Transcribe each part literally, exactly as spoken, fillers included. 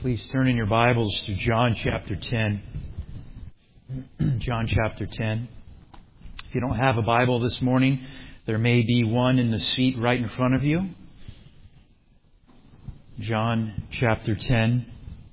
Please turn in your Bibles to John chapter ten. John chapter ten. If you don't have a Bible this morning, there may be one in the seat right in front of you. John chapter ten.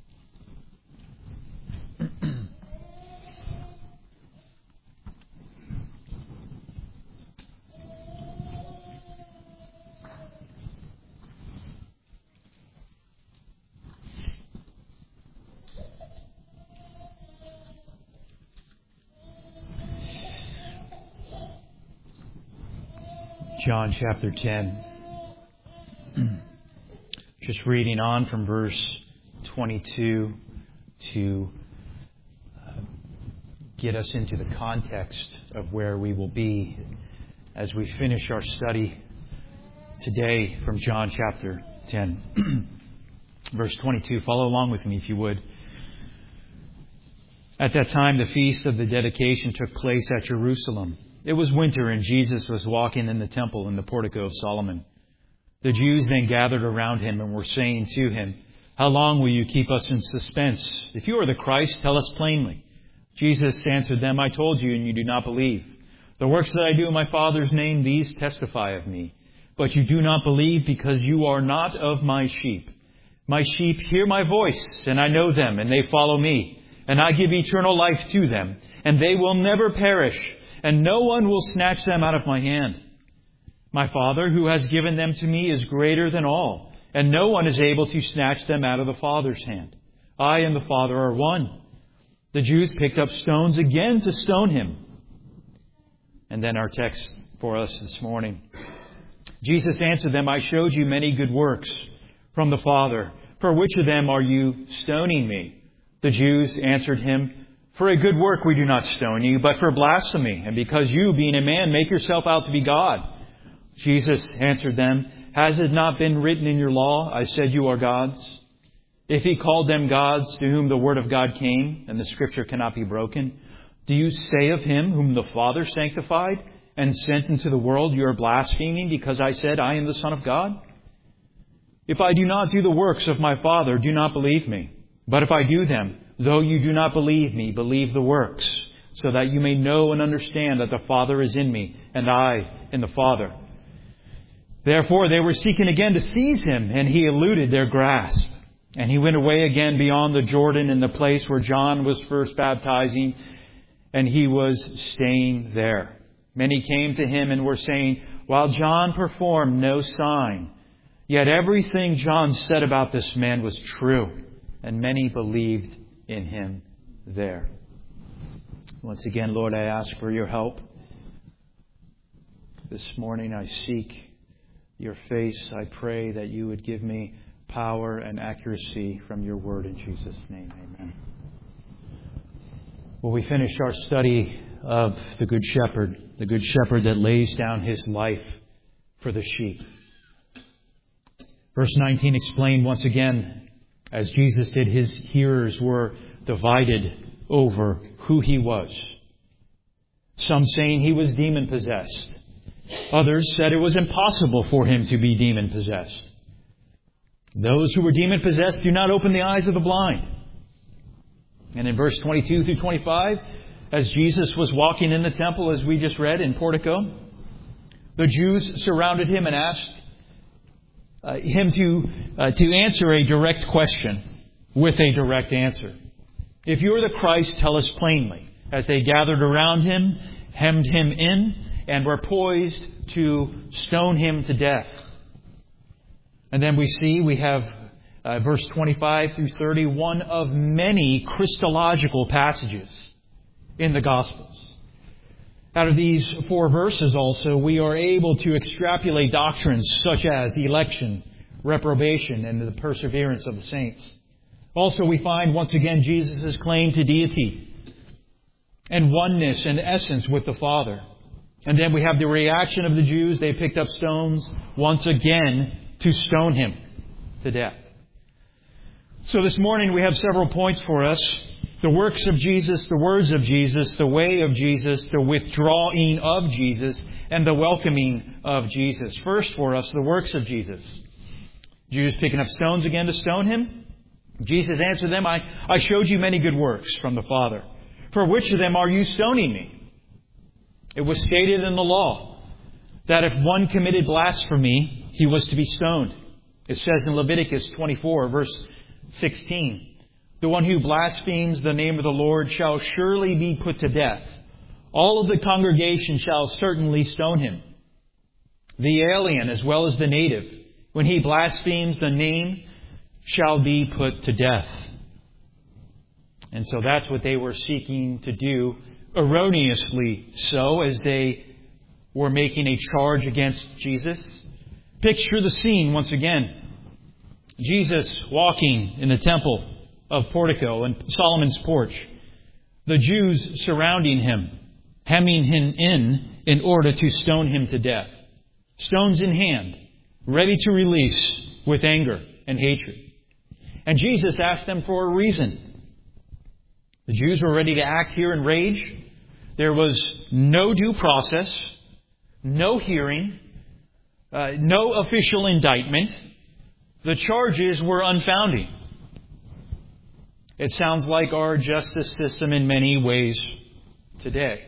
John chapter ten. Just reading on from verse twenty-two to uh, get us into the context of where we will be as we finish our study today from John chapter ten. Verse twenty-two. Follow along with me if you would. At that time, the feast of the dedication took place at Jerusalem. It was winter, and Jesus was walking in the temple in the portico of Solomon. The Jews then gathered around him and were saying to him, "How long will you keep us in suspense? If you are the Christ, tell us plainly." Jesus answered them, "I told you, and you do not believe. The works that I do in my Father's name, these testify of me. But you do not believe because you are not of my sheep. My sheep hear my voice, and I know them, and they follow me. And I give eternal life to them, and they will never perish, and no one will snatch them out of my hand. My Father, who has given them to me, is greater than all, and no one is able to snatch them out of the Father's hand. I and the Father are one." The Jews picked up stones again to stone him. And then our text for us this morning. Jesus answered them, "I showed you many good works from the Father. For which of them are you stoning me?" The Jews answered him, "For a good work we do not stone you, but for blasphemy, and because you, being a man, make yourself out to be God." Jesus answered them, "Has it not been written in your law, I said you are gods? If he called them gods to whom the word of God came, and the scripture cannot be broken, do you say of him whom the Father sanctified and sent into the world, you are blaspheming because I said I am the Son of God? If I do not do the works of my Father, do not believe me. But if I do them, though you do not believe me, believe the works, so that you may know and understand that the Father is in me, and I in the Father." Therefore they were seeking again to seize him, and he eluded their grasp. And he went away again beyond the Jordan in the place where John was first baptizing, and he was staying there. Many came to him and were saying, "While John performed no sign, yet everything John said about this man was true." And many believed in him there. Once again, Lord, I ask for your help. This morning I seek your face. I pray that you would give me power and accuracy from your word in Jesus' name. Amen. Well, we finished our study of the Good Shepherd, the Good Shepherd that lays down his life for the sheep. Verse nineteen explained once again, as Jesus did, his hearers were divided over who he was. Some saying he was demon-possessed. Others said it was impossible for him to be demon-possessed. Those who were demon-possessed do not open the eyes of the blind. And in verse twenty-two through twenty-five, as Jesus was walking in the temple, as we just read in Portico, the Jews surrounded him and asked Uh, him to uh, to answer a direct question with a direct answer. "If you are the Christ, tell us plainly." As they gathered around him, hemmed him in, and were poised to stone him to death. And then we see we have uh, verse twenty-five through thirty, one of many Christological passages in the Gospels. Out of these four verses also, we are able to extrapolate doctrines such as election, reprobation, and the perseverance of the saints. Also, we find once again Jesus' claim to deity and oneness and essence with the Father. And then we have the reaction of the Jews. They picked up stones once again to stone him to death. So this morning we have several points for us. The works of Jesus, the words of Jesus, the way of Jesus, the withdrawing of Jesus, and the welcoming of Jesus. First for us, the works of Jesus. Jews picking up stones again to stone him. Jesus answered them, I, I showed you many good works from the Father. For which of them are you stoning me? It was stated in the law that if one committed blasphemy, he was to be stoned. It says in Leviticus twenty-four, verse sixteen, the one who blasphemes the name of the Lord shall surely be put to death. All of the congregation shall certainly stone him. The alien as well as the native, when he blasphemes the name, shall be put to death. And so that's what they were seeking to do, erroneously so, as they were making a charge against Jesus. Picture the scene once again. Jesus walking in the temple of Portico and Solomon's porch. The Jews surrounding him, hemming him in in order to stone him to death. Stones in hand, ready to release with anger and hatred. And Jesus asked them for a reason. The Jews were ready to act here in rage. There was no due process, no hearing, uh, no official indictment. The charges were unfounded. It sounds like our justice system in many ways today.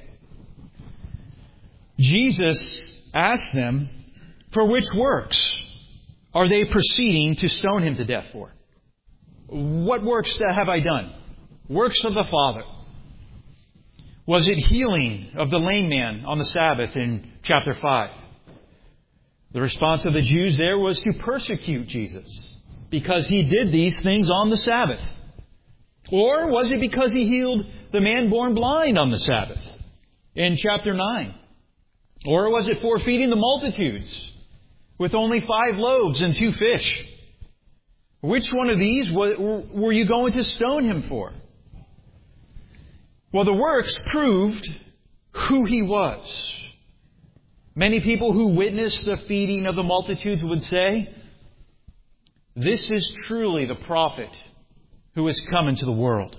Jesus asked them, for which works are they proceeding to stone him to death for? What works have I done? Works of the Father. Was it healing of the lame man on the Sabbath in chapter five? The response of the Jews there was to persecute Jesus because he did these things on the Sabbath. Or was it because he healed the man born blind on the Sabbath in chapter nine? Or was it for feeding the multitudes with only five loaves and two fish? Which one of these were you going to stone him for? Well, the works proved who he was. Many people who witnessed the feeding of the multitudes would say, this is truly the prophet who has come into the world.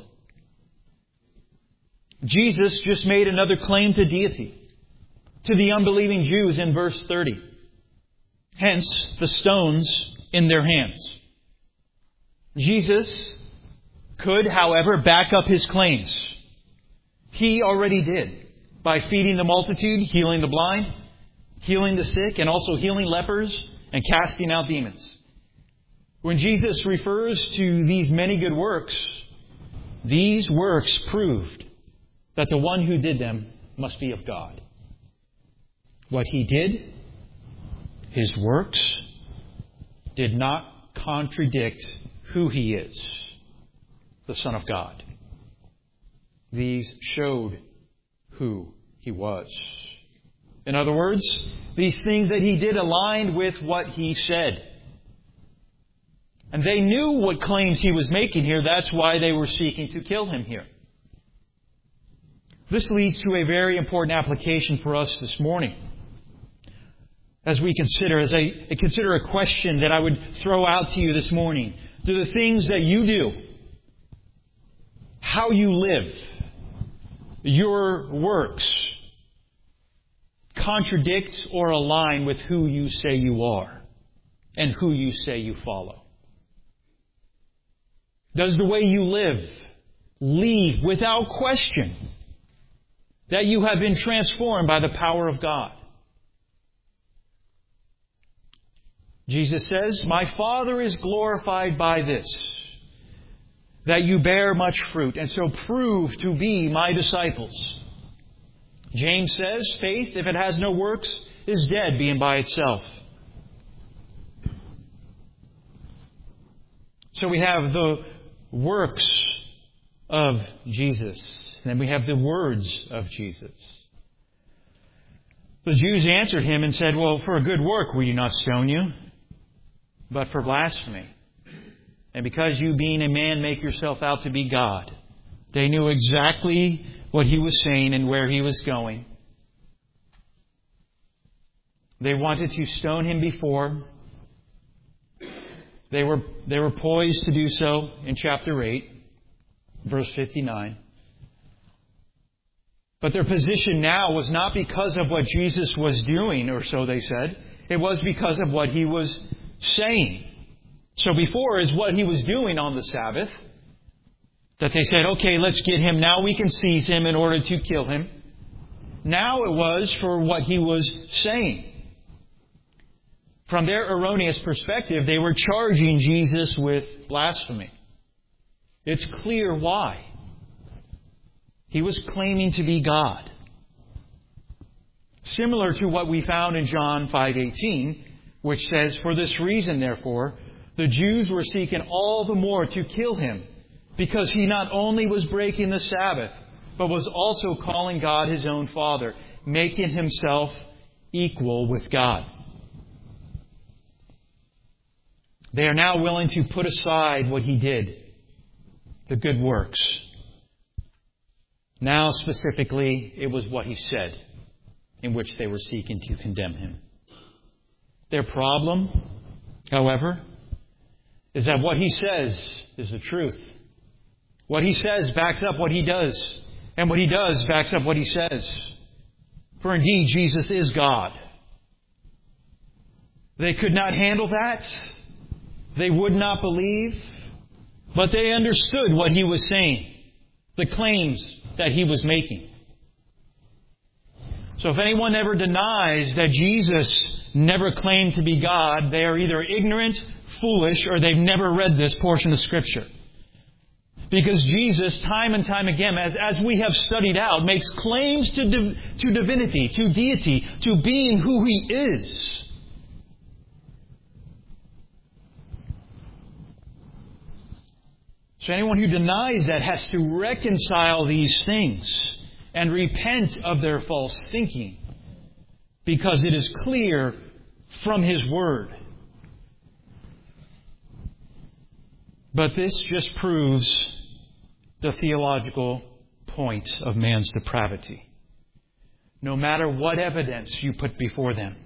Jesus just made another claim to deity to the unbelieving Jews in verse thirty. Hence, the stones in their hands. Jesus could, however, back up his claims. He already did by feeding the multitude, healing the blind, healing the sick, and also healing lepers and casting out demons. When Jesus refers to these many good works, these works proved that the one who did them must be of God. What he did, his works, did not contradict who he is, the Son of God. These showed who he was. In other words, these things that he did aligned with what he said. And they knew what claims he was making here. That's why they were seeking to kill him here. This leads to a very important application for us this morning. As we consider, as I consider a question that I would throw out to you this morning. Do the things that you do, how you live, your works, contradict or align with who you say you are and who you say you follow? Does the way you live leave without question that you have been transformed by the power of God? Jesus says, my Father is glorified by this, that you bear much fruit, and so prove to be my disciples. James says, faith, if it has no works, is dead being by itself. So we have the works of Jesus. Then we have the words of Jesus. The Jews answered him and said, well, for a good work we do not stone you, but for blasphemy. And because you, being a man, make yourself out to be God. They knew exactly what he was saying and where he was going. They wanted to stone him before. They were, they were poised to do so in chapter eight, verse fifty-nine. But their position now was not because of what Jesus was doing, or so they said. It was because of what he was saying. So before is what he was doing on the Sabbath, that they said, okay, let's get him. Now we can seize him in order to kill him. Now it was for what he was saying. From their erroneous perspective, they were charging Jesus with blasphemy. It's clear why. He was claiming to be God. Similar to what we found in John five eighteen, which says, "For this reason, therefore, the Jews were seeking all the more to kill him, because he not only was breaking the Sabbath, but was also calling God his own Father, making himself equal with God." They are now willing to put aside what he did, the good works. Now, specifically, it was what he said, in which they were seeking to condemn him. Their problem, however, is that what he says is the truth. What he says backs up what he does, and what he does backs up what he says. For indeed, Jesus is God. They could not handle that. They would not believe, but they understood what he was saying, the claims that he was making. So if anyone ever denies that Jesus never claimed to be God, they are either ignorant, foolish, or they've never read this portion of Scripture. Because Jesus, time and time again, as, as we have studied out, makes claims to, div- to divinity, to deity, to being who he is. So anyone who denies that has to reconcile these things and repent of their false thinking, because it is clear from his word. But this just proves the theological point of man's depravity. No matter what evidence you put before them,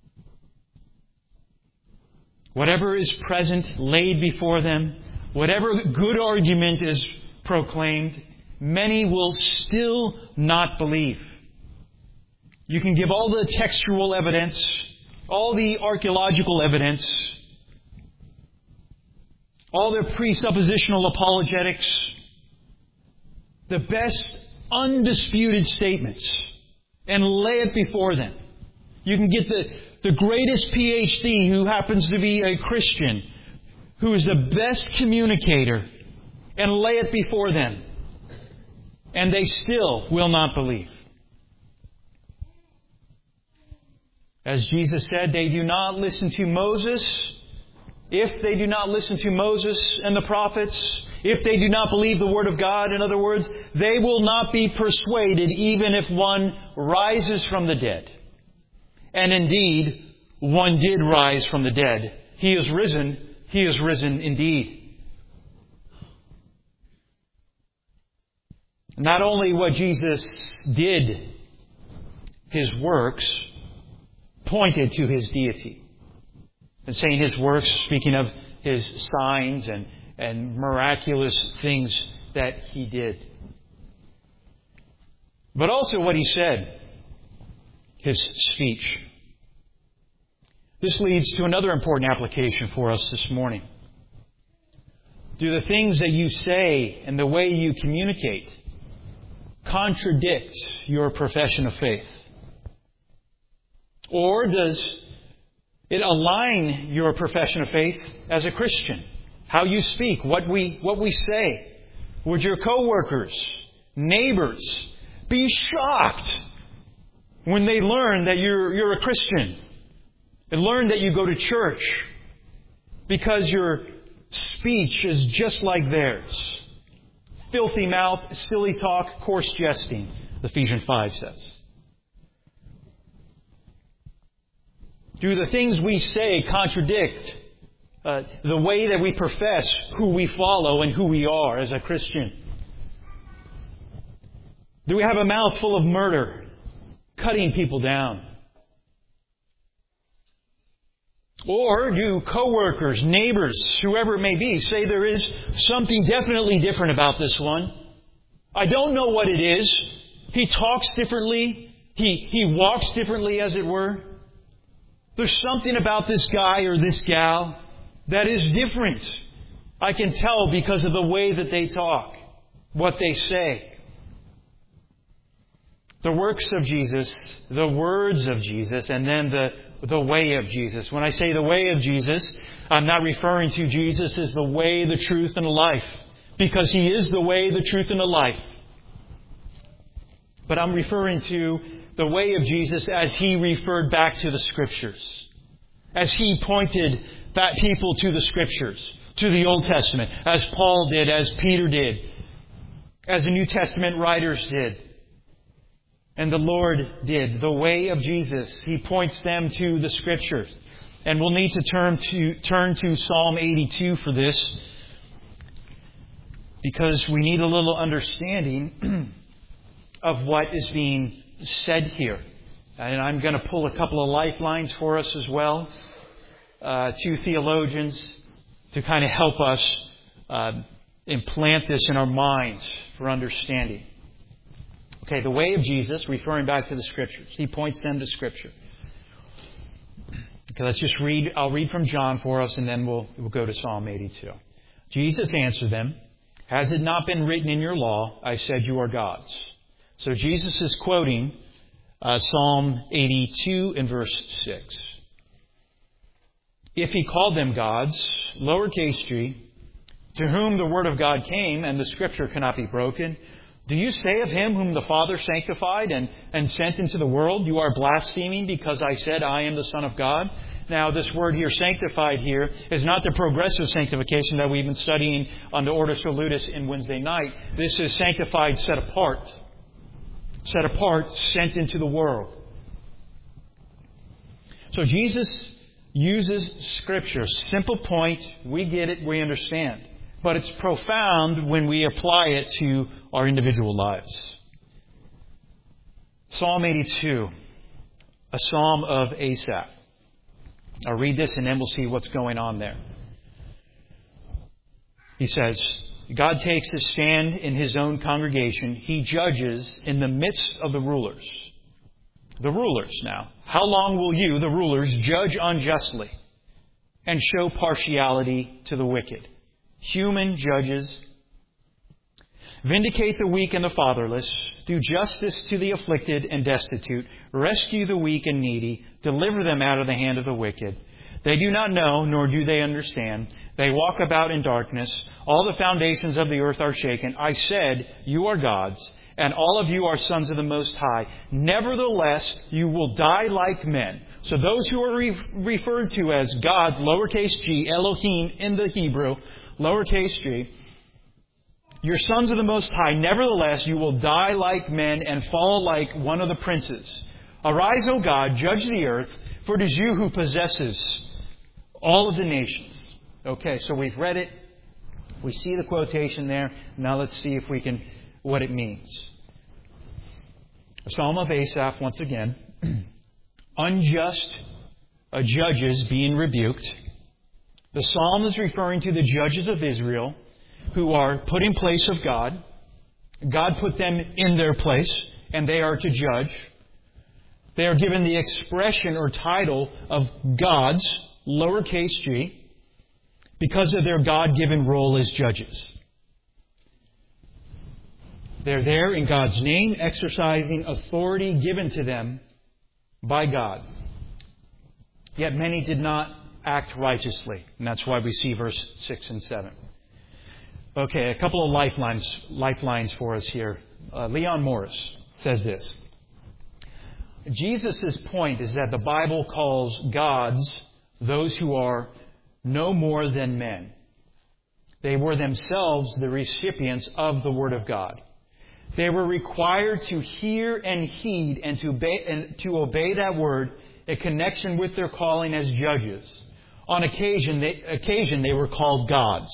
whatever is present, laid before them, whatever good argument is proclaimed, many will still not believe. You can give all the textual evidence, all the archaeological evidence, all their presuppositional apologetics, the best undisputed statements, and lay it before them. You can get the, the greatest P H D who happens to be a Christian, who is the best communicator, and lay it before them. And they still will not believe. As Jesus said, they do not listen to Moses. If they do not listen to Moses and the prophets, if they do not believe the Word of God, in other words, they will not be persuaded even if one rises from the dead. And indeed, one did rise from the dead. He is risen. He is risen indeed. Not only what Jesus did, his works pointed to his deity. And saying his works, speaking of his signs and, and miraculous things that he did. But also what he said, his speech. This leads to another important application for us this morning. Do the things that you say and the way you communicate contradict your profession of faith? Or does it align your profession of faith as a Christian? How you speak, what we what we say. Would your coworkers, neighbors be shocked when they learn that you're you're a Christian? And learn that you go to church because your speech is just like theirs. Filthy mouth, silly talk, coarse jesting, Ephesians five says. Do the things we say contradict uh, the way that we profess who we follow and who we are as a Christian? Do we have a mouth full of murder, cutting people down? Or do coworkers, neighbors, whoever it may be, say there is something definitely different about this one? I don't know what it is. He talks differently. He, he walks differently, as it were. There's something about this guy or this gal. that is different. I can tell because of the way that they talk, what they say. The works of Jesus, the words of Jesus, and then the, the way of Jesus. When I say the way of Jesus, I'm not referring to Jesus as the way, the truth, and the life, because He is the way, the truth, and the life. But I'm referring to the way of Jesus as He referred back to the Scriptures, as He pointed that people to the Scriptures, to the Old Testament, as Paul did, as Peter did, as the New Testament writers did, and the Lord did. The way of Jesus, He points them to the Scriptures. And we'll need to turn to turn to Psalm eighty-two for this, because we need a little understanding of what is being said here. And I'm going to pull a couple of lifelines for us as well, uh, two theologians, to kind of help us uh, implant this in our minds for understanding. Okay, the way of Jesus, referring back to the Scriptures. He points them to Scripture. Okay, let's just read. I'll read from John for us, and then we'll we'll go to Psalm eighty-two. Jesus answered them, "Has it not been written in your law, I said you are gods?" So Jesus is quoting uh, Psalm eighty-two in verse six. If He called them gods, lowercase g, to whom the word of God came and the Scripture cannot be broken, do you say of Him whom the Father sanctified and, and sent into the world, you are blaspheming because I said I am the Son of God? Now, this word here, sanctified here, is not the progressive sanctification that we've been studying on the Ordo Salutis in Wednesday night. This is sanctified, set apart. Set apart, sent into the world. So Jesus uses Scripture. Simple point. We get it. We understand. But it's profound when we apply it to our individual lives. Psalm eighty-two, a psalm of Asaph. I'll read this and then we'll see what's going on there. He says, God takes His stand in His own congregation. He judges in the midst of the rulers. The rulers now. How long will you, the rulers, judge unjustly and show partiality to the wicked? Human judges. Vindicate the weak and the fatherless. Do justice to the afflicted and destitute. Rescue the weak and needy. Deliver them out of the hand of the wicked. They do not know, nor do they understand. They walk about in darkness. All the foundations of the earth are shaken. I said, you are gods, and all of you are sons of the Most High. Nevertheless, you will die like men. So those who are re- referred to as gods, lowercase g, Elohim in the Hebrew, lowercase g, you're sons of the Most High. Nevertheless, you will die like men and fall like one of the princes. Arise, O God, judge the earth, for it is you who possesses all of the nations. Okay, so we've read it. We see the quotation there. Now let's see if we can, what it means. A psalm of Asaph, once again. Unjust uh, judges being rebuked. The psalm is referring to the judges of Israel who are put in place of God. God put them in their place, and they are to judge. They are given the expression or title of gods, lowercase g, because of their God-given role as judges. They're there in God's name, exercising authority given to them by God. Yet many did not act righteously. And that's why we see verse six and seven. Okay, a couple of lifelines lifelines for us here. Uh, Leon Morris says this. Jesus' point is that the Bible calls gods those who are no more than men. They were themselves the recipients of the Word of God. They were required to hear and heed and to obey, and to obey that Word in connection with their calling as judges. On occasion they, occasion, they were called gods.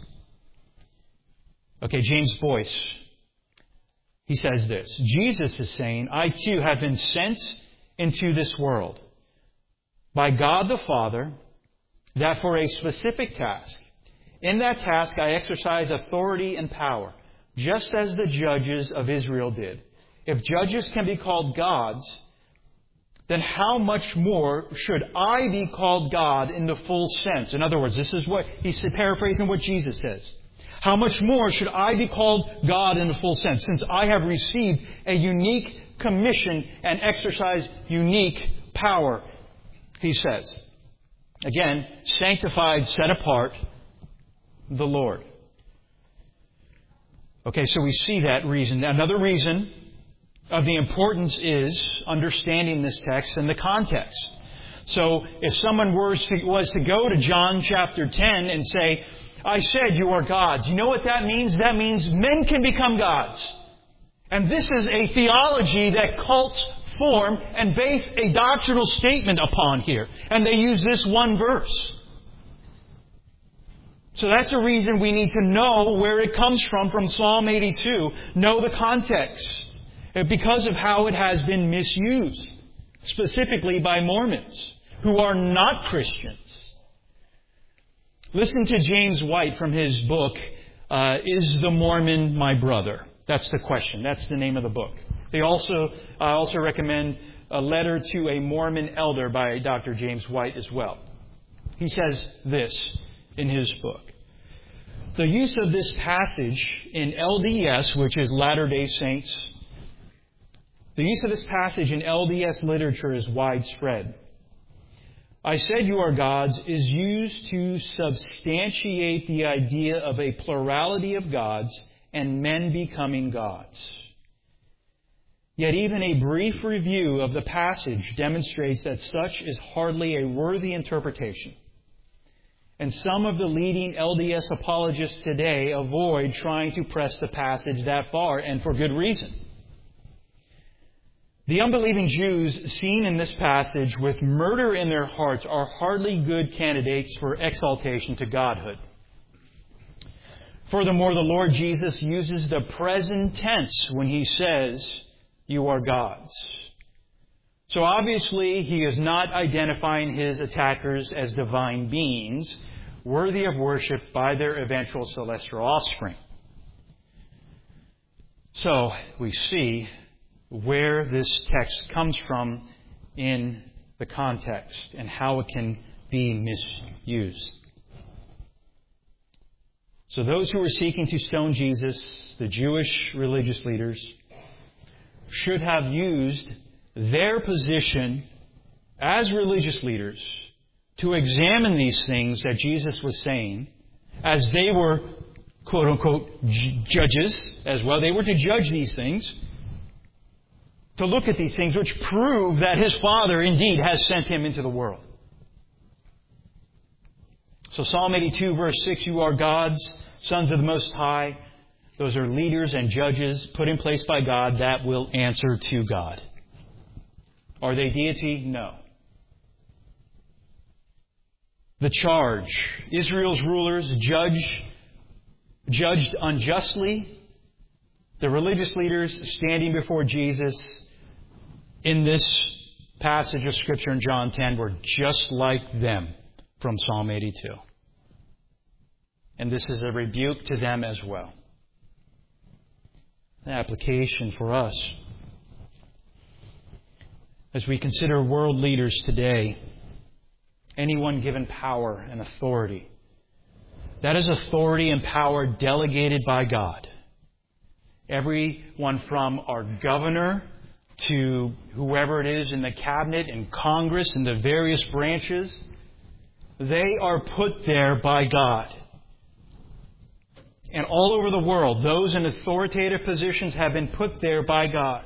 Okay, James Boyce, he says this. Jesus is saying, I too have been sent into this world by God the Father, that for a specific task. In that task I exercise authority and power, just as the judges of Israel did. If judges can be called gods, then how much more should I be called God in the full sense? In other words, this is what he's paraphrasing what Jesus says. How much more should I be called God in the full sense, since I have received a unique commission and exercise unique power, he says. Again, sanctified, set apart, the Lord. Okay, so we see that reason. Another reason of the importance is understanding this text and the context. So if someone was to, was to go to John chapter ten and say, I said you are gods. You know what that means? That means men can become gods. And this is a theology that cults form and base a doctrinal statement upon here. And they use this one verse. So that's a reason we need to know where it comes from, from Psalm eighty-two. Know the context. Because of how it has been misused. Specifically by Mormons, who are not Christians. Listen to James White from his book, uh, Is the Mormon My Brother? That's the question. That's the name of the book. They also I uh, also recommend a letter to a Mormon elder by Doctor James White as well. He says this in his book. The use of this passage in L D S, which is Latter-day Saints, the use of this passage in L D S literature is widespread. I said you are gods is used to substantiate the idea of a plurality of gods and men becoming gods. Yet even a brief review of the passage demonstrates that such is hardly a worthy interpretation. And some of the leading L D S apologists today avoid trying to press the passage that far, and for good reason. The unbelieving Jews seen in this passage with murder in their hearts are hardly good candidates for exaltation to godhood. Furthermore, the Lord Jesus uses the present tense when He says, you are gods. So obviously, He is not identifying His attackers as divine beings, worthy of worship by their eventual celestial offspring. So, we see where this text comes from in the context and how it can be misused. So those who are seeking to stone Jesus, the Jewish religious leaders, should have used their position as religious leaders to examine these things that Jesus was saying as they were, quote unquote, judges as well. They were to judge these things, to look at these things which prove that His Father indeed has sent Him into the world. So Psalm eighty-two verse six, you are gods, sons of the Most High. Those are leaders and judges put in place by God that will answer to God. Are they deity? No. The charge. Israel's rulers judge, judged unjustly. The religious leaders standing before Jesus in this passage of Scripture in John ten were just like them from Psalm eighty-two. And this is a rebuke to them as well. The application for us. As we consider world leaders today, anyone given power and authority, that is authority and power delegated by God. Everyone from our governor to whoever it is in the cabinet and Congress and the various branches, they are put there by God. And all over the world, those in authoritative positions have been put there by God.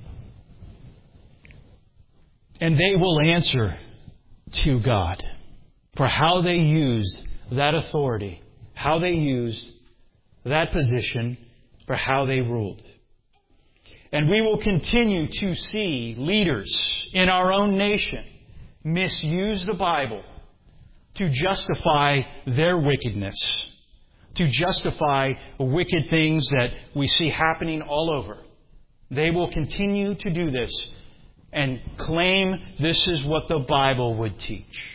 And they will answer to God for how they used that authority, how they used that position, for how they ruled. And we will continue to see leaders in our own nation misuse the Bible to justify their wickedness, to justify wicked things that we see happening all over. They will continue to do this and claim this is what the Bible would teach.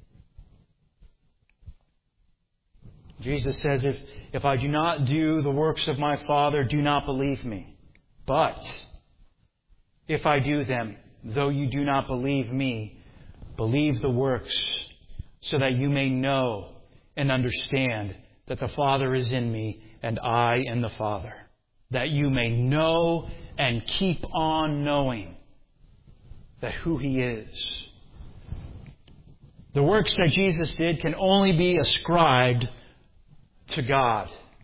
Jesus says, if, if I do not do the works of my Father, do not believe me. But if I do them, though you do not believe me, believe the works, so that you may know and understand that the Father is in me and I in the Father. That you may know and keep on knowing that who He is. The works that Jesus did can only be ascribed to God.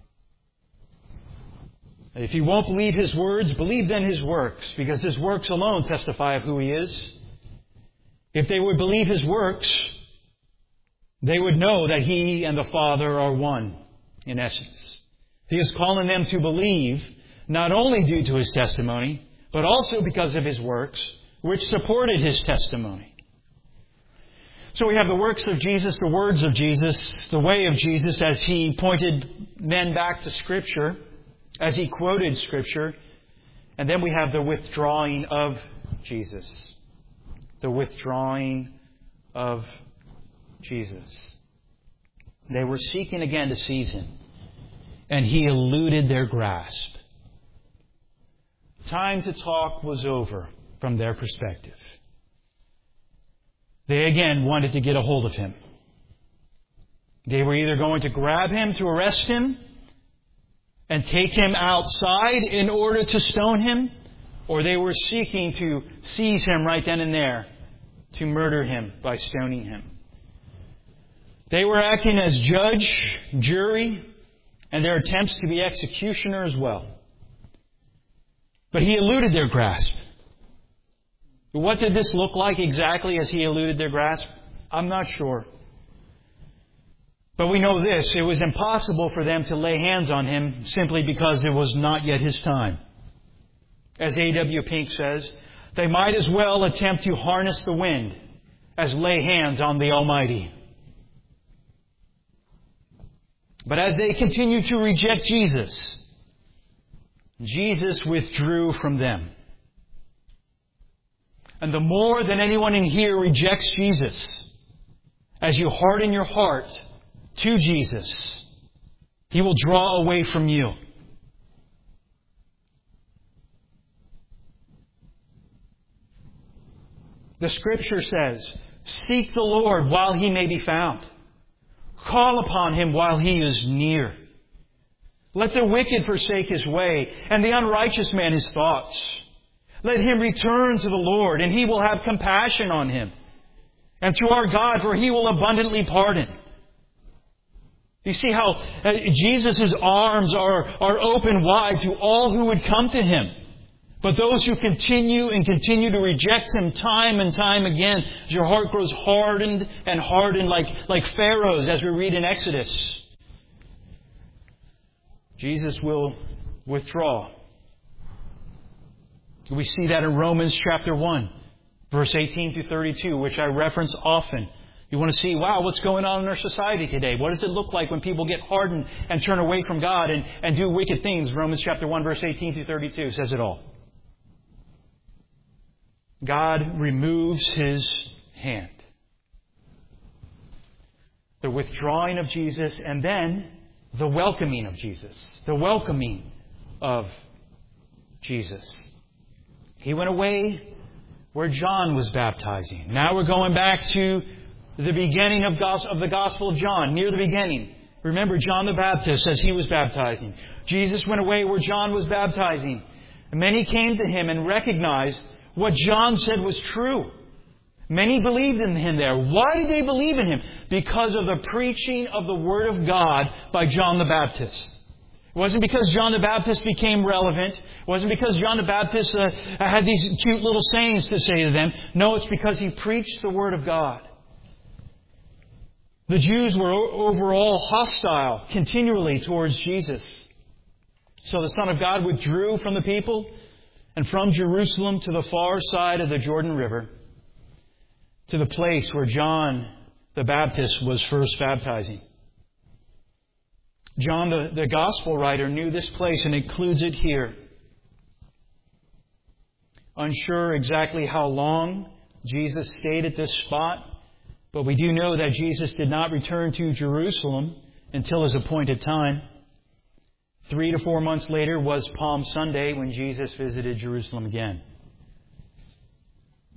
If you won't believe His words, believe then His works, because His works alone testify of who He is. If they would believe His works, they would know that He and the Father are one, in essence. He is calling them to believe, not only due to His testimony, but also because of His works, which supported His testimony. So we have the works of Jesus, the words of Jesus, the way of Jesus as He pointed men back to Scripture, as He quoted Scripture. And then we have the withdrawing of Jesus. The withdrawing of Jesus. They were seeking again to seize Him, and He eluded their grasp. Time to talk was over from their perspective. They again wanted to get a hold of Him. They were either going to grab Him to arrest Him and take Him outside in order to stone Him, or they were seeking to seize Him right then and there to murder Him by stoning Him. They were acting as judge, jury, and their attempts to be executioner as well. But He eluded their grasp. What did this look like exactly as He eluded their grasp? I'm not sure. But we know this. It was impossible for them to lay hands on Him simply because it was not yet His time. As A W Pink says, they might as well attempt to harness the wind as lay hands on the Almighty. But as they continued to reject Jesus, Jesus withdrew from them. And the more that anyone in here rejects Jesus, as you harden your heart to Jesus, He will draw away from you. The Scripture says, seek the Lord while He may be found. Call upon Him while He is near. Let the wicked forsake his way, and the unrighteous man his thoughts. Let him return to the Lord, and He will have compassion on him. And to our God, for He will abundantly pardon. You see how uh, Jesus' arms are, are open wide to all who would come to Him. But those who continue and continue to reject Him time and time again, your heart grows hardened and hardened like, like Pharaoh's, as we read in Exodus. Jesus will withdraw. We see that in Romans chapter one, verse eighteen through thirty-two, which I reference often. You want to see, wow, what's going on in our society today? What does it look like when people get hardened and turn away from God and, and do wicked things? Romans chapter one, verse eighteen through thirty-two says it all. God removes His hand. The withdrawing of Jesus, and then the welcoming of Jesus. The welcoming of Jesus. He went away where John was baptizing. Now we're going back to the beginning of, of the Gospel of John, near the beginning. Remember John the Baptist as he was baptizing. Jesus went away where John was baptizing. And many came to Him and recognized what John said was true. Many believed in Him there. Why did they believe in Him? Because of the preaching of the Word of God by John the Baptist. It wasn't because John the Baptist became relevant. It wasn't because John the Baptist uh, had these cute little sayings to say to them. No, it's because he preached the Word of God. The Jews were overall hostile continually towards Jesus. So the Son of God withdrew from the people and from Jerusalem to the far side of the Jordan River, to the place where John the Baptist was first baptizing. John, the, the Gospel writer, knew this place and includes it here. Unsure exactly how long Jesus stayed at this spot, but we do know that Jesus did not return to Jerusalem until His appointed time. Three to four months later was Palm Sunday when Jesus visited Jerusalem again.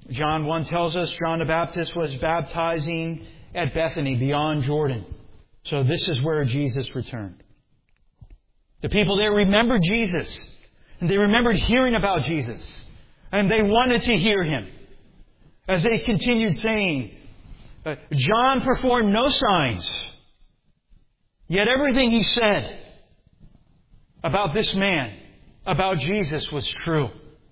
John one tells us John the Baptist was baptizing at Bethany beyond Jordan. So this is where Jesus returned. The people there remembered Jesus. And they remembered hearing about Jesus. And they wanted to hear Him. As they continued saying, John performed no signs. Yet everything he said about this man, about Jesus, was true.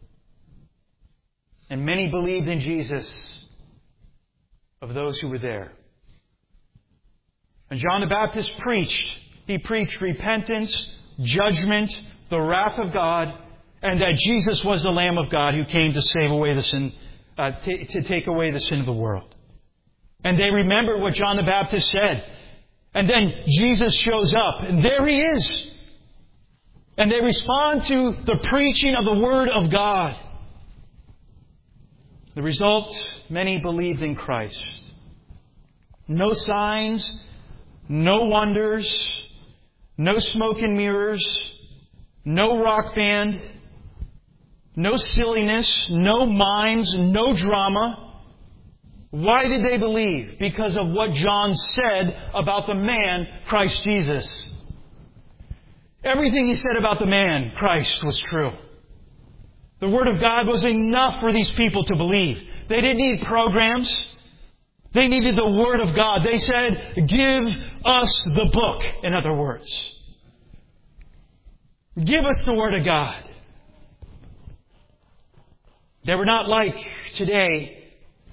And many believed in Jesus of those who were there. And John the Baptist preached. He preached repentance, judgment, the wrath of God, and that Jesus was the Lamb of God who came to save away the sin, uh, t- to take away the sin of the world. And they remembered what John the Baptist said. And then Jesus shows up, and there He is. And they respond to the preaching of the Word of God. The result, many believed in Christ. No signs, no wonders, no smoke and mirrors, no rock band, no silliness, no mimes, no drama. Why did they believe? Because of what John said about the man, Christ Jesus. Everything he said about the man, Christ, was true. The Word of God was enough for these people to believe. They didn't need programs. They needed the Word of God. They said, give us the book, in other words. Give us the Word of God. They were not like today.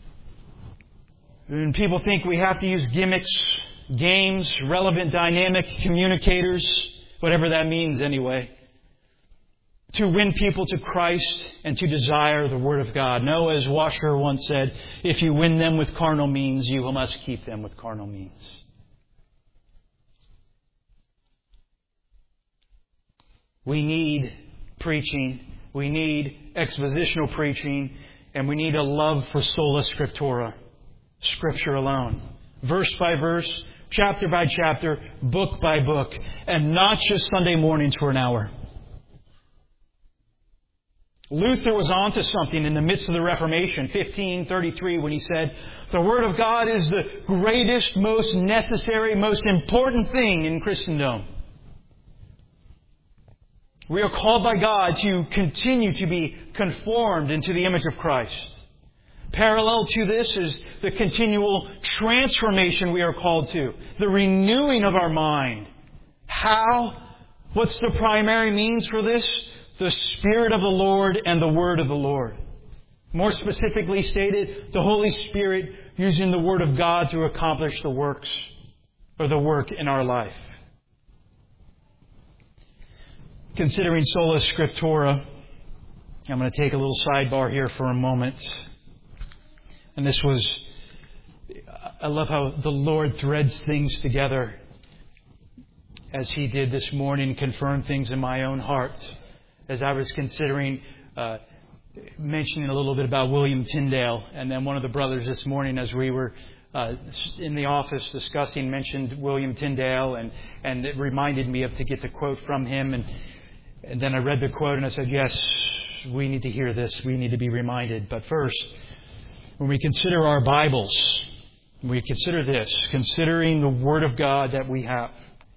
And people think we have to use gimmicks, games, relevant dynamic communicators, whatever that means anyway, to win people to Christ and to desire the Word of God. No, as Washer once said, if you win them with carnal means, you must keep them with carnal means. We need preaching. We need expositional preaching. And we need a love for sola scriptura, Scripture alone. Verse by verse, chapter by chapter, book by book. And not just Sunday mornings for an hour. Luther was onto something in the midst of the Reformation, fifteen thirty-three, when he said, the Word of God is the greatest, most necessary, most important thing in Christendom. We are called by God to continue to be conformed into the image of Christ. Parallel to this is the continual transformation we are called to. The renewing of our mind. How? What's the primary means for this? The Spirit of the Lord and the Word of the Lord. More specifically stated, the Holy Spirit using the Word of God to accomplish the works or the work in our life. Considering sola scriptura, I'm going to take a little sidebar here for a moment. And this was, I love how the Lord threads things together as He did this morning, confirmed things in my own heart. As I was considering uh, mentioning a little bit about William Tyndale, and then one of the brothers this morning, as we were uh, in the office discussing, mentioned William Tyndale, and, and it reminded me of to get the quote from him. And, and then I read the quote and I said, yes, we need to hear this. We need to be reminded. But first, when we consider our Bibles, we consider this, considering the Word of God that we have,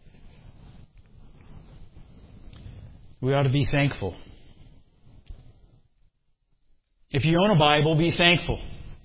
we ought to be thankful. If you own a Bible, be thankful.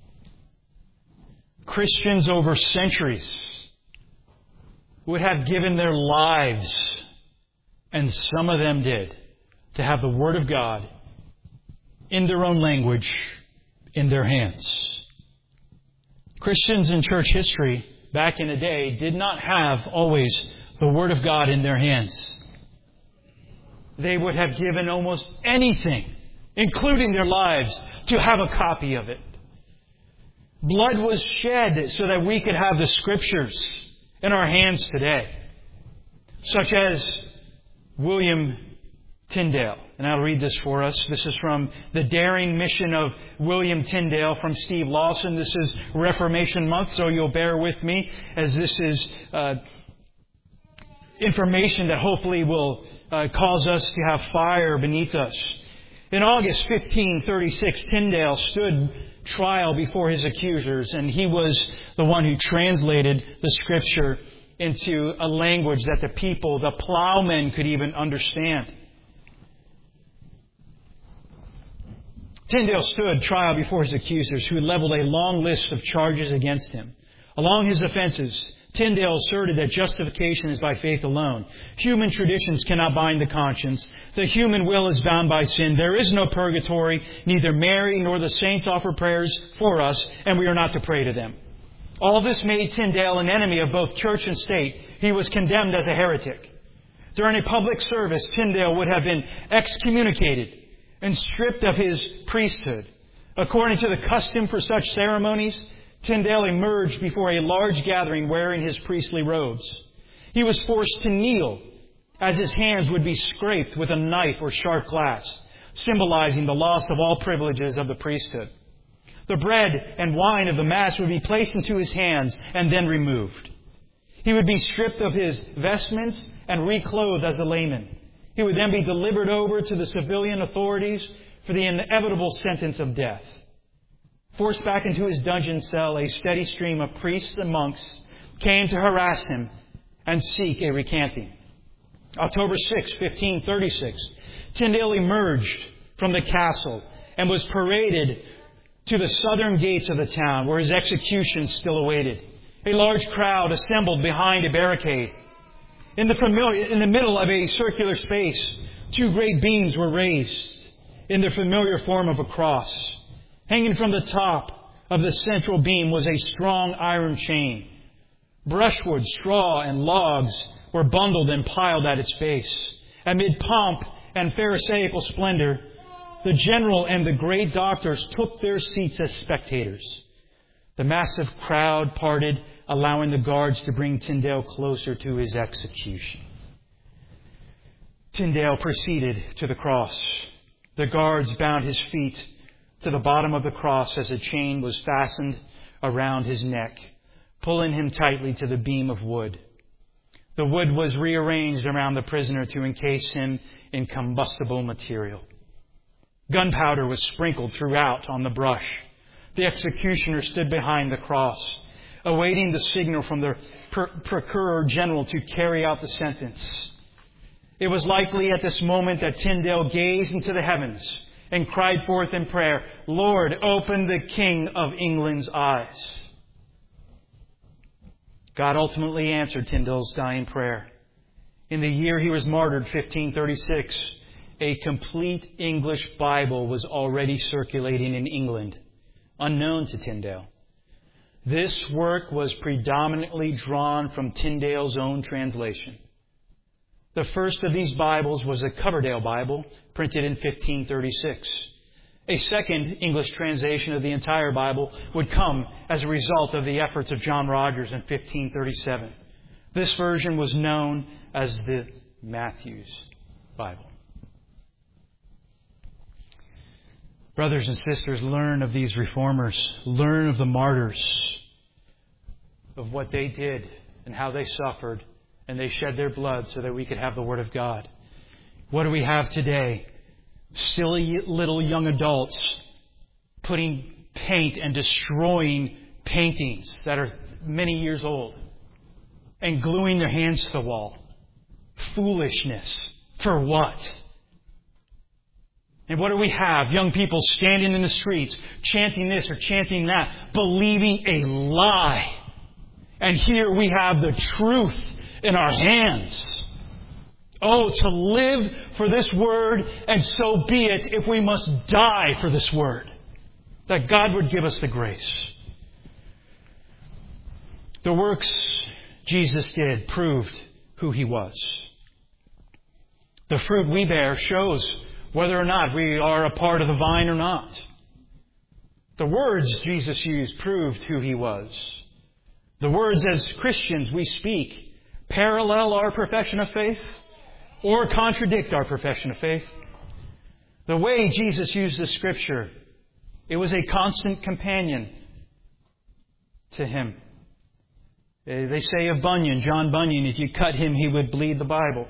Christians over centuries would have given their lives, and some of them did, to have the Word of God in their own language in their hands. Christians in church history back in the day did not have always the Word of God in their hands. They would have given almost anything, including their lives, to have a copy of it. Blood was shed so that we could have the Scriptures in our hands today. Such as William Tyndale. And I'll read this for us. This is from The Daring Mission of William Tyndale from Steve Lawson. This is Reformation Month, so you'll bear with me as this is uh, information that hopefully will uh, cause us to have fire beneath us. In August fifteen thirty-six, Tyndale stood trial before his accusers, and he was the one who translated the Scripture into a language that the people, the plowmen, could even understand. Tyndale stood trial before his accusers, who had leveled a long list of charges against him. Along his offenses, Tyndale asserted that justification is by faith alone. Human traditions cannot bind the conscience. The human will is bound by sin. There is no purgatory. Neither Mary nor the saints offer prayers for us, and we are not to pray to them. All this made Tyndale an enemy of both church and state. He was condemned as a heretic. During a public service, Tyndale would have been excommunicated and stripped of his priesthood. According to the custom for such ceremonies, Tyndale emerged before a large gathering wearing his priestly robes. He was forced to kneel, as his hands would be scraped with a knife or sharp glass, symbolizing the loss of all privileges of the priesthood. The bread and wine of the Mass would be placed into his hands and then removed. He would be stripped of his vestments and reclothed as a layman. He would then be delivered over to the civilian authorities for the inevitable sentence of death. Forced back into his dungeon cell, a steady stream of priests and monks came to harass him and seek a recanting. October sixth, fifteen thirty-six, Tyndale emerged from the castle and was paraded to the southern gates of the town, where his execution still awaited. A large crowd assembled behind a barricade. In the familiar, in the middle of a circular space, two great beams were raised in the familiar form of a cross. Hanging from the top of the central beam was a strong iron chain. Brushwood, straw, and logs were bundled and piled at its base. Amid pomp and pharisaical splendor, the general and the great doctors took their seats as spectators. The massive crowd parted, allowing the guards to bring Tyndale closer to his execution. Tyndale proceeded to the cross. The guards bound his feet to the bottom of the cross as a chain was fastened around his neck, pulling him tightly to the beam of wood. The wood was rearranged around the prisoner to encase him in combustible material. Gunpowder was sprinkled throughout on the brush. The executioner stood behind the cross, awaiting the signal from the Procureur General to carry out the sentence. It was likely at this moment that Tyndale gazed into the heavens and cried forth in prayer, "Lord, open the King of England's eyes." God ultimately answered Tyndale's dying prayer. In the year he was martyred, fifteen thirty-six, a complete English Bible was already circulating in England, unknown to Tyndale. This work was predominantly drawn from Tyndale's own translation. The first of these Bibles was a Coverdale Bible, printed in fifteen thirty-six. A second English translation of the entire Bible would come as a result of the efforts of John Rogers in fifteen thirty-seven. This version was known as the Matthew's Bible. Brothers and sisters, learn of these reformers. Learn of the martyrs, of what they did and how they suffered, and they shed their blood so that we could have the Word of God. What do we have today? Silly little young adults putting paint and destroying paintings that are many years old and gluing their hands to the wall. Foolishness. For what? And what do we have? Young people standing in the streets, chanting this or chanting that, believing a lie. And here we have the truth in our hands. Oh, to live for this Word, and so be it if we must die for this Word. That God would give us the grace. The works Jesus did proved who He was. The fruit we bear shows whether or not we are a part of the vine or not. The words Jesus used proved who He was. The words as Christians we speak parallel our profession of faith or contradict our profession of faith. The way Jesus used the Scripture, it was a constant companion to Him. They say of Bunyan, John Bunyan, if you cut him, he would bleed the Bible.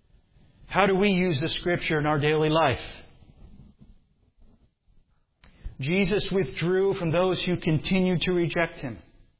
How do we use the Scripture in our daily life? Jesus withdrew from those who continued to reject Him.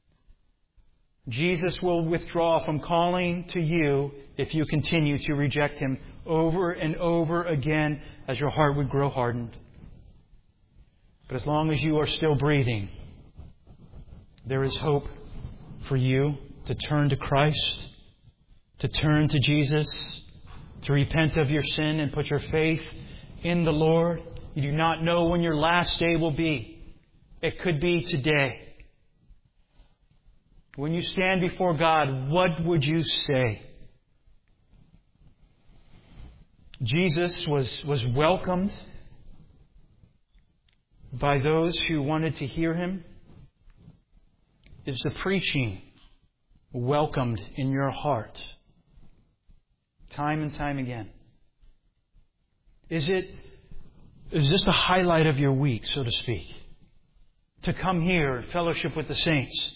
Jesus will withdraw from calling to you if you continue to reject Him over and over again as your heart would grow hardened. But as long as you are still breathing, there is hope for you to turn to Christ, to turn to Jesus, to repent of your sin and put your faith in the Lord. You do not know when your last day will be. It could be today. When you stand before God, what would you say? Jesus was, was welcomed by those who wanted to hear Him. Is the preaching welcomed in your heart? Time and time again. Is it, is this the highlight of your week, so to speak? To come here and fellowship with the saints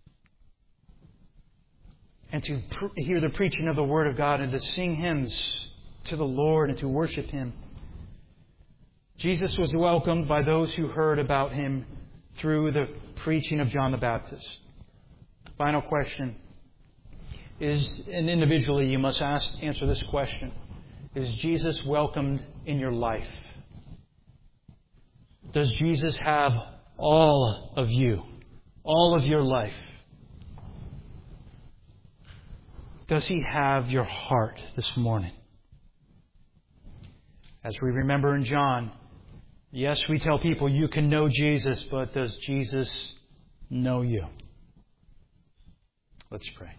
and to pr- hear the preaching of the Word of God and to sing hymns to the Lord and to worship Him. Jesus was welcomed by those who heard about Him through the preaching of John the Baptist. Final question is, and individually you must ask, answer this question. Is Jesus welcomed in your life? Does Jesus have all of you, all of your life? Does He have your heart this morning? As we remember in John, yes, we tell people you can know Jesus, but does Jesus know you? Let's pray.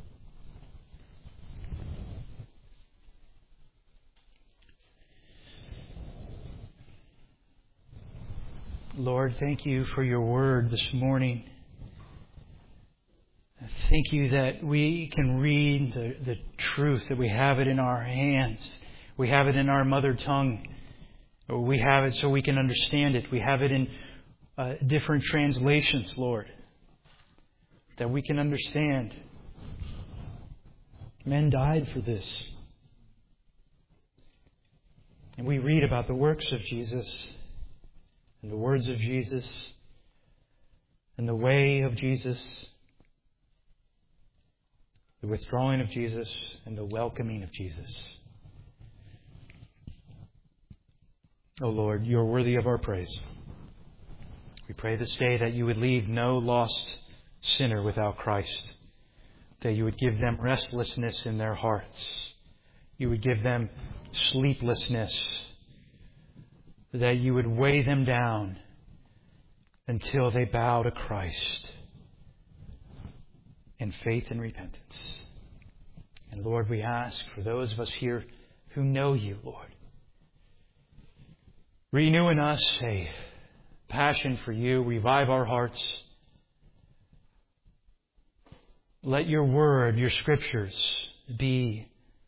Lord, thank You for Your Word this morning. Thank You that we can read the, the truth, that we have it in our hands. We have it in our mother tongue. We have it so we can understand it. We have it in uh, different translations, Lord, that we can understand. Men died for this. And we read about the works of Jesus and the words of Jesus and the way of Jesus, the withdrawing of Jesus and the welcoming of Jesus. Oh Lord, You are worthy of our praise. We pray this day that You would leave no lost sinner without Christ, that You would give them restlessness in their hearts. You would give them sleeplessness, that You would weigh them down until they bow to Christ in faith and repentance. And Lord, we ask for those of us here who know You, Lord, renew in us a passion for You. Revive our hearts. Let Your Word, Your Scriptures, be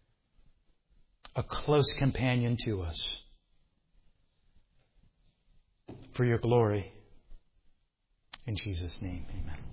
a close companion to us. For Your glory. In Jesus' name, amen.